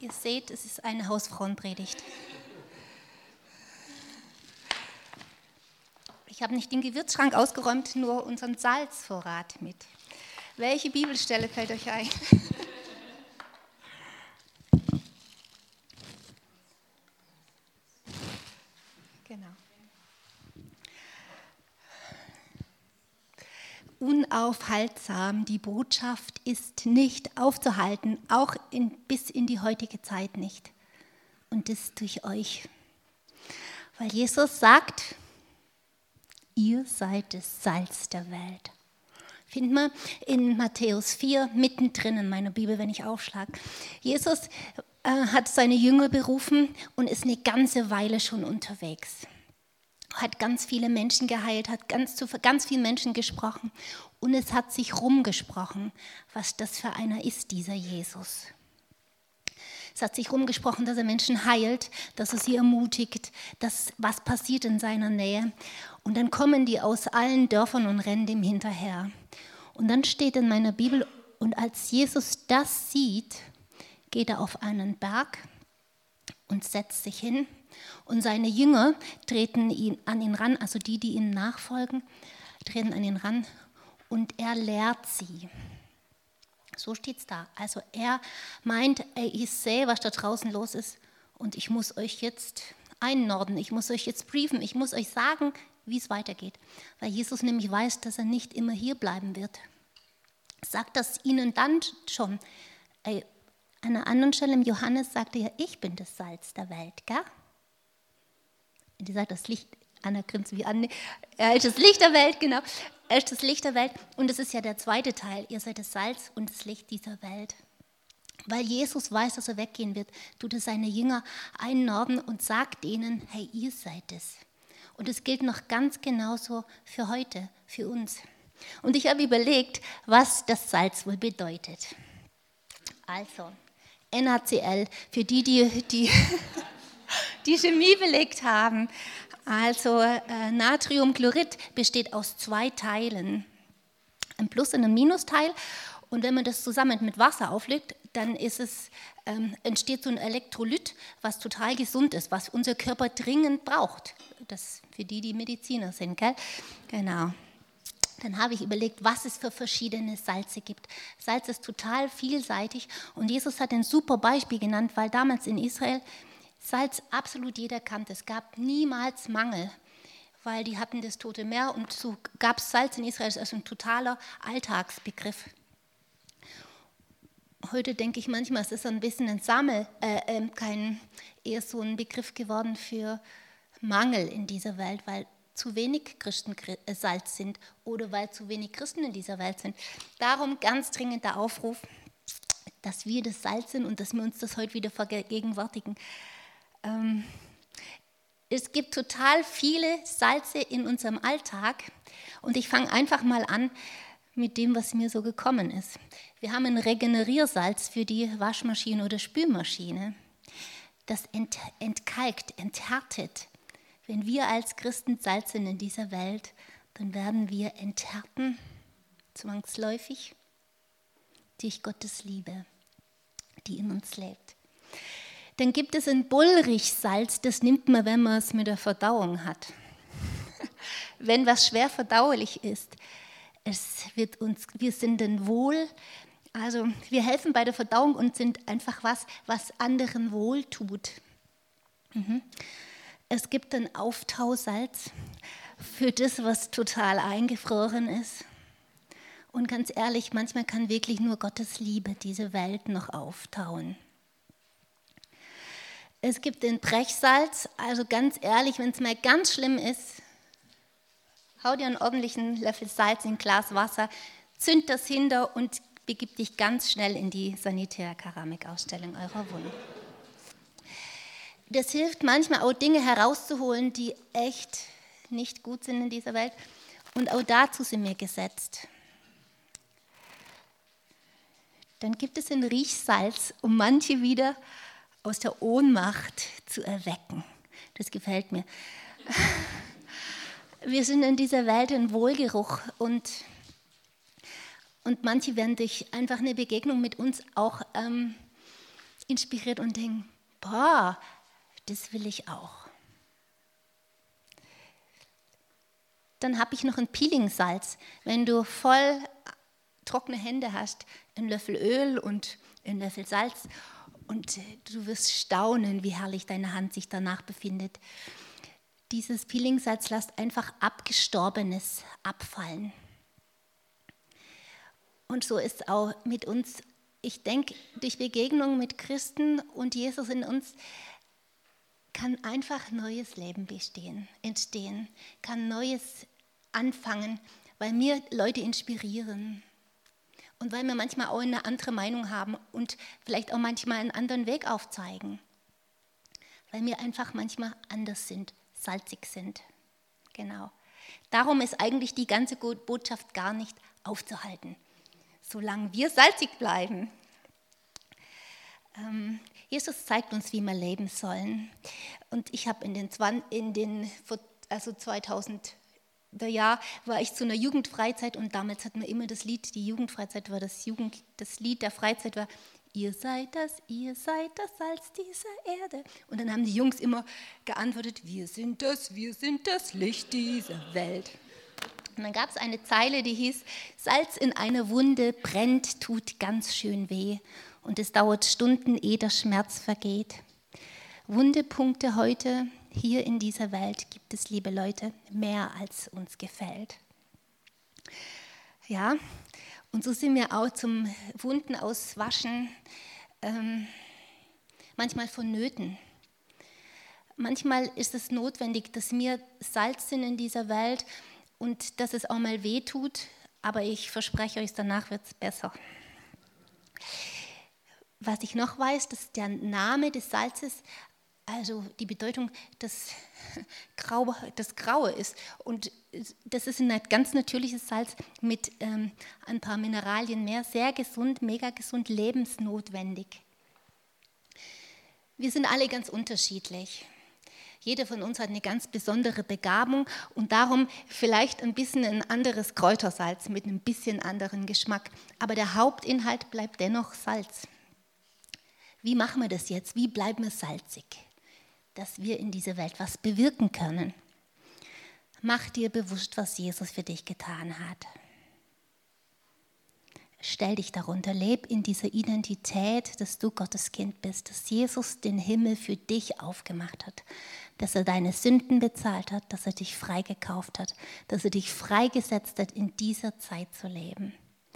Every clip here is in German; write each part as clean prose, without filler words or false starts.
Ihr seht, es ist eine Hausfrauenpredigt. Ich habe nicht den Gewürzschrank ausgeräumt, nur unseren Salzvorrat mit. Welche Bibelstelle fällt euch ein? Genau. Unaufhaltsam, die Botschaft ist nicht aufzuhalten, auch bis in die heutige Zeit nicht. Und das durch euch. Weil Jesus sagt, ihr seid das Salz der Welt. Finden wir in Matthäus 4, mittendrin in meiner Bibel, wenn ich aufschlage. Jesus hat seine Jünger berufen und ist eine ganze Weile schon unterwegs. Hat ganz viele Menschen geheilt, hat zu ganz vielen Menschen gesprochen. Und es hat sich rumgesprochen, was das für einer ist, dieser Jesus. Es hat sich rumgesprochen, dass er Menschen heilt, dass er sie ermutigt, dass was passiert in seiner Nähe. Und dann kommen die aus allen Dörfern und rennen dem hinterher. Und dann steht in meiner Bibel, und als Jesus das sieht, geht er auf einen Berg und setzt sich hin. Und seine Jünger treten an ihn ran, also die ihm nachfolgen, treten an ihn ran und er lehrt sie. So steht es da. Also er meint, ich sehe, was da draußen los ist und ich muss euch jetzt einnorden, ich muss euch jetzt briefen, ich muss euch sagen, wie es weitergeht. Weil Jesus nämlich weiß, dass er nicht immer hier bleiben wird. Sagt das ihnen dann schon. An einer anderen Stelle im Johannes sagte er, ich bin das Salz der Welt, gell? Und die sagt, das Licht, Anna grinst wie an, er ist das Licht der Welt, genau. Er ist das Licht der Welt und das ist ja der zweite Teil. Ihr seid das Salz und das Licht dieser Welt. Weil Jesus weiß, dass er weggehen wird, tut er seine Jünger einnorden und sagt ihnen, hey, ihr seid es. Und es gilt noch ganz genauso für heute, für uns. Und ich habe überlegt, was das Salz wohl bedeutet. Also, NaCl, für die Chemie belegt haben. Also Natriumchlorid besteht aus 2 Teilen, ein Plus- und ein Minusteil. Und wenn man das zusammen mit Wasser auflegt, dann entsteht so ein Elektrolyt, was total gesund ist, was unser Körper dringend braucht. Das für die Mediziner sind, gell? Genau. Dann habe ich überlegt, was es für verschiedene Salze gibt. Salz ist total vielseitig und Jesus hat ein super Beispiel genannt, weil damals in Israel Salz absolut jeder kannte. Es gab niemals Mangel, weil die hatten das Tote Meer und so gab es Salz in Israel als ein totaler Alltagsbegriff. Heute denke ich manchmal, es ist ein bisschen eher so ein Begriff geworden für Mangel in dieser Welt, weil zu wenig Christen Salz sind oder weil zu wenig Christen in dieser Welt sind. Darum ganz dringend der Aufruf, dass wir das Salz sind und dass wir uns das heute wieder vergegenwärtigen. Es gibt total viele Salze in unserem Alltag und ich fange einfach mal an mit dem, was mir so gekommen ist. Wir haben ein Regeneriersalz für die Waschmaschine oder Spülmaschine. Das entkalkt, enthärtet. Wenn wir als Christen Salz sind in dieser Welt, dann werden wir enthärten, zwangsläufig, durch Gottes Liebe, die in uns lebt. Dann gibt es ein Bullrichsalz, das nimmt man, wenn man es mit der Verdauung hat. Wenn was schwer verdaulich ist, wir sind dann wohl, also wir helfen bei der Verdauung und sind einfach was anderen wohl tut. Es gibt ein Auftausalz für das, was total eingefroren ist. Und ganz ehrlich, manchmal kann wirklich nur Gottes Liebe diese Welt noch auftauen. Es gibt den Brechsalz, also ganz ehrlich, wenn es mal ganz schlimm ist, hau dir einen ordentlichen Löffel Salz in ein Glas Wasser, zünd das hinter und begib dich ganz schnell in die Sanitärkeramikausstellung eurer Wohnung. Das hilft manchmal auch Dinge herauszuholen, die echt nicht gut sind in dieser Welt. Und auch dazu sind wir gesetzt. Dann gibt es ein Riechsalz, um manche wieder aus der Ohnmacht zu erwecken. Das gefällt mir. Wir sind in dieser Welt ein Wohlgeruch und manche werden durch einfach eine Begegnung mit uns auch inspiriert und denke, boah, das will ich auch. Dann habe ich noch ein Peeling-Salz. Wenn du voll trockene Hände hast, einen Löffel Öl und einen Löffel Salz und du wirst staunen, wie herrlich deine Hand sich danach befindet. Dieses Peeling-Salz lässt einfach Abgestorbenes abfallen. Und so ist es auch mit uns. Ich denke, durch Begegnung mit Christen und Jesus in uns kann einfach neues Leben entstehen, kann Neues anfangen, weil mir Leute inspirieren und weil wir manchmal auch eine andere Meinung haben und vielleicht auch manchmal einen anderen Weg aufzeigen, weil wir einfach manchmal anders sind, salzig sind. Genau. Darum ist eigentlich die ganze Botschaft gar nicht aufzuhalten, solange wir salzig bleiben. Jesus zeigt uns, wie wir leben sollen. Und ich habe 2000 Jahr war ich zu einer Jugendfreizeit und damals hatten wir immer das Lied, die Jugendfreizeit war das Lied der Freizeit war, ihr seid das Salz dieser Erde. Und dann haben die Jungs immer geantwortet, wir sind das Licht dieser Welt. Und dann gab es eine Zeile, die hieß, Salz in einer Wunde brennt, tut ganz schön weh und es dauert Stunden, ehe der Schmerz vergeht. Wundepunkte heute, hier in dieser Welt gibt es, liebe Leute, mehr als uns gefällt. Ja, und so sind wir auch zum Wunden auswaschen manchmal vonnöten. Manchmal ist es notwendig, dass wir Salz sind in dieser Welt und dass es auch mal weh tut, aber ich verspreche euch, danach wird es besser. Was ich noch weiß, dass der Name des Salzes, also die Bedeutung, das Graue ist. Und das ist ein ganz natürliches Salz mit ein paar Mineralien mehr, sehr gesund, mega gesund, lebensnotwendig. Wir sind alle ganz unterschiedlich. Jeder von uns hat eine ganz besondere Begabung und darum vielleicht ein bisschen ein anderes Kräutersalz mit einem bisschen anderen Geschmack. Aber der Hauptinhalt bleibt dennoch Salz. Wie machen wir das jetzt? Wie bleiben wir salzig? Dass wir in dieser Welt was bewirken können. Mach dir bewusst, was Jesus für dich getan hat. Stell dich darunter, leb in dieser Identität, dass du Gottes Kind bist, dass Jesus den Himmel für dich aufgemacht hat, dass er deine Sünden bezahlt hat, dass er dich freigekauft hat, dass er dich freigesetzt hat, in dieser Zeit zu leben.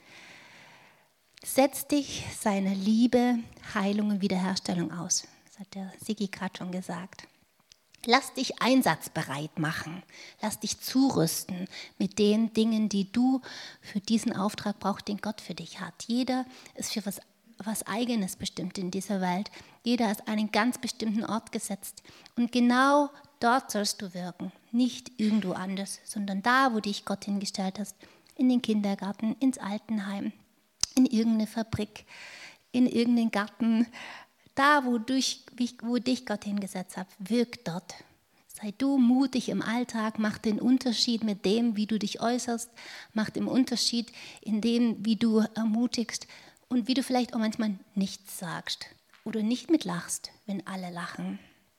Setz dich seiner Liebe, Heilung und Wiederherstellung aus. Das hat der Sigi gerade schon gesagt. Lass dich einsatzbereit machen. Lass dich zurüsten mit den Dingen, die du für diesen Auftrag brauchst, den Gott für dich hat. Jeder ist für was Eigenes bestimmt in dieser Welt. Jeder ist an einen ganz bestimmten Ort gesetzt. Und genau dort sollst du wirken. Nicht irgendwo anders, sondern da, wo dich Gott hingestellt hat. In den Kindergarten, ins Altenheim, in irgendeine Fabrik, in irgendeinen Garten. Da, wo dich Gott hingesetzt hat, wirk dort. Sei du mutig im Alltag, mach den Unterschied mit dem, wie du dich äußerst, mach den Unterschied in dem, wie du ermutigst und wie du vielleicht auch manchmal nichts sagst oder nicht mitlachst, wenn alle lachen.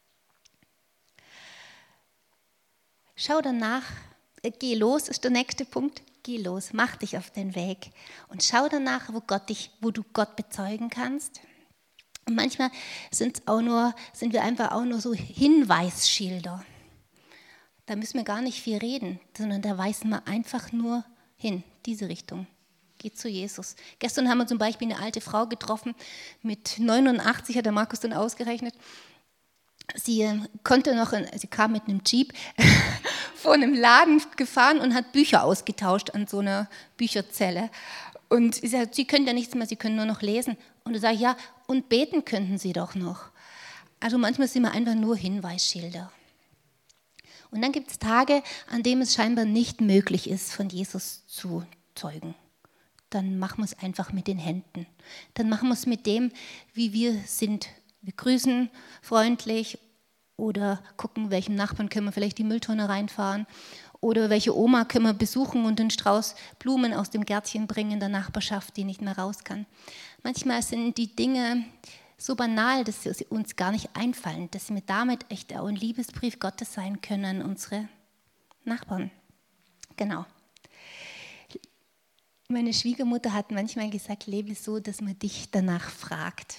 Schau danach, geh los ist der nächste Punkt, geh los, mach dich auf den Weg und schau danach, wo du Gott bezeugen kannst. Und manchmal sind wir einfach auch nur so Hinweisschilder. Da müssen wir gar nicht viel reden, sondern da weisen wir einfach nur hin, diese Richtung. Geht zu Jesus. Gestern haben wir zum Beispiel eine alte Frau getroffen, mit 89 hat der Markus dann ausgerechnet. Sie kam mit einem Jeep vor einem Laden gefahren und hat Bücher ausgetauscht an so einer Bücherzelle. Und sie sagt, Sie können ja nichts mehr, Sie können nur noch lesen. Und da sage ich, ja, und beten könnten Sie doch noch. Also manchmal sind wir einfach nur Hinweisschilder. Und dann gibt es Tage, an denen es scheinbar nicht möglich ist, von Jesus zu zeugen. Dann machen wir es einfach mit den Händen. Dann machen wir es mit dem, wie wir sind. Wir grüßen freundlich oder gucken, welchem Nachbarn können wir vielleicht die Mülltonne reinfahren. Oder welche Oma können wir besuchen und einen Strauß Blumen aus dem Gärtchen bringen in der Nachbarschaft, die nicht mehr raus kann. Manchmal sind die Dinge so banal, dass sie uns gar nicht einfallen, dass wir damit echt auch ein Liebesbrief Gottes sein können an unsere Nachbarn. Genau. Meine Schwiegermutter hat manchmal gesagt, lebe so, dass man dich danach fragt.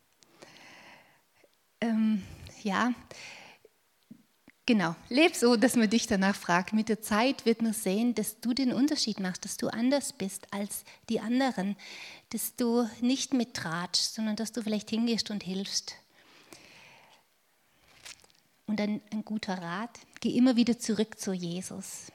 Ja, genau. Lebe so, dass man dich danach fragt. Mit der Zeit wird man sehen, dass du den Unterschied machst, dass du anders bist als die anderen, dass du nicht mittratschst, sondern dass du vielleicht hingehst und hilfst. Und ein guter Rat, geh immer wieder zurück zu Jesus.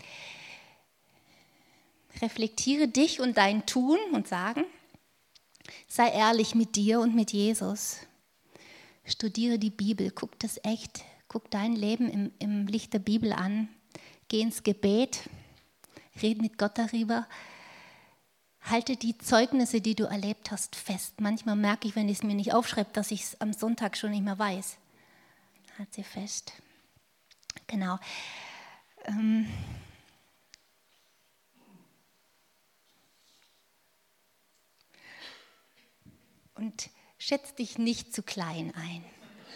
Reflektiere dich und dein Tun und Sagen. Sei ehrlich mit dir und mit Jesus. Studiere die Bibel, guck das echt, guck dein Leben im Licht der Bibel an. Geh ins Gebet, red mit Gott darüber. Halte die Zeugnisse, die du erlebt hast, fest. Manchmal merke ich, wenn ich es mir nicht aufschreibe, dass ich es am Sonntag schon nicht mehr weiß. Halt sie fest. Genau. Und schätz dich nicht zu klein ein.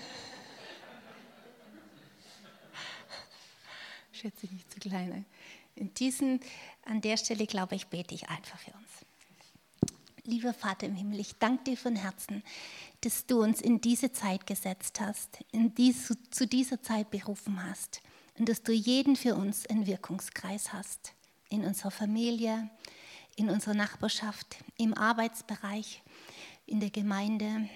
Schätze dich nicht zu klein ein. An der Stelle, glaube ich, bete ich einfach für uns. Lieber Vater im Himmel, ich danke dir von Herzen, dass du uns in diese Zeit gesetzt hast, zu dieser Zeit berufen hast und dass du jeden für uns einen Wirkungskreis hast. In unserer Familie, in unserer Nachbarschaft, im Arbeitsbereich, in der Gemeinde,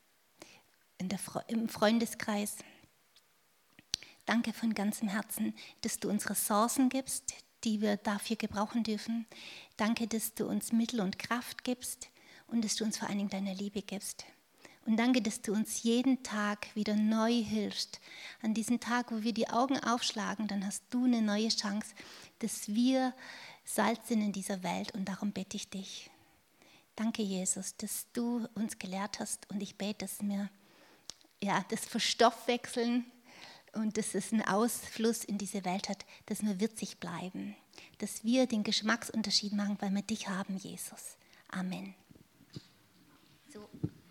im Freundeskreis. Danke von ganzem Herzen, dass du uns Ressourcen gibst, die wir dafür gebrauchen dürfen. Danke, dass du uns Mittel und Kraft gibst und dass du uns vor allen Dingen deine Liebe gibst. Und danke, dass du uns jeden Tag wieder neu hilfst. An diesem Tag, wo wir die Augen aufschlagen, dann hast du eine neue Chance, dass wir Salz sind in dieser Welt und darum bete ich dich. Danke, Jesus, dass du uns gelehrt hast und ich bete, dass wir das Verstoffwechseln und dass es einen Ausfluss in diese Welt hat, dass wir würzig bleiben, dass wir den Geschmacksunterschied machen, weil wir dich haben, Jesus. Amen. So.